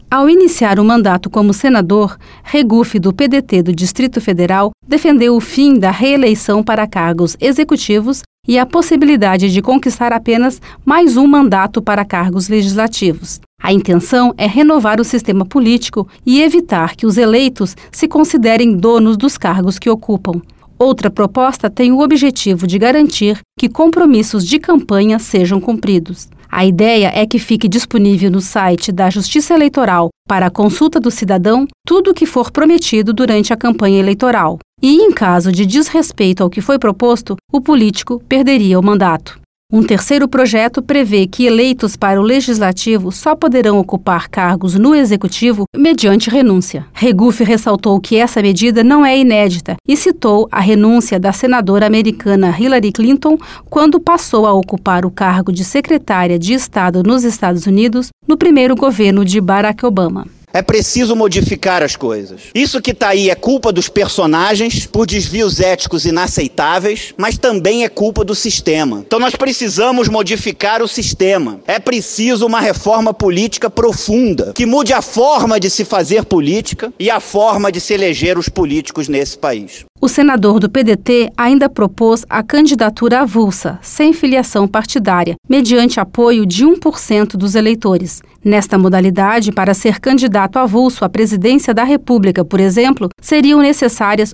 Ao iniciar o mandato como senador, Regufe, do PDT do Distrito Federal, defendeu o fim da reeleição para cargos executivos e a possibilidade de conquistar apenas mais um mandato para cargos legislativos. A intenção é renovar o sistema político e evitar que os eleitos se considerem donos dos cargos que ocupam. Outra proposta tem o objetivo de garantir que compromissos de campanha sejam cumpridos. A ideia é que fique disponível no site da Justiça Eleitoral para a consulta do cidadão tudo o que for prometido durante a campanha eleitoral. E, em caso de desrespeito ao que foi proposto, o político perderia o mandato. Um terceiro projeto prevê que eleitos para o Legislativo só poderão ocupar cargos no Executivo mediante renúncia. Regufe ressaltou que essa medida não é inédita e citou a renúncia da senadora americana Hillary Clinton quando passou a ocupar o cargo de secretária de Estado nos Estados Unidos no primeiro governo de Barack Obama. É preciso modificar as coisas. Isso que está aí é culpa dos personagens por desvios éticos inaceitáveis, mas também é culpa do sistema. Então nós precisamos modificar o sistema. É preciso uma reforma política profunda, que mude a forma de se fazer política e a forma de se eleger os políticos nesse país. O senador do PDT ainda propôs a candidatura avulsa, sem filiação partidária, mediante apoio de 1% dos eleitores. Nesta modalidade, para ser candidato avulso à presidência da República, por exemplo, seriam necessárias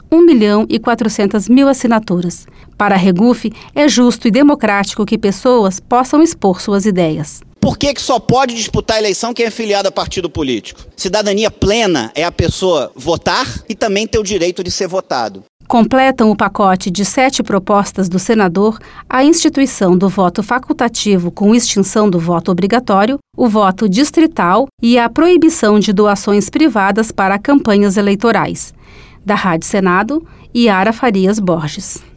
1.400.000 assinaturas. Para Regufe, é justo e democrático que pessoas possam expor suas ideias. Por que só pode disputar a eleição quem é filiado a partido político? Cidadania plena é a pessoa votar e também ter o direito de ser votado. Completam o pacote de 7 propostas do senador a instituição do voto facultativo com extinção do voto obrigatório, o voto distrital e a proibição de doações privadas para campanhas eleitorais. Da Rádio Senado, Yara Farias Borges.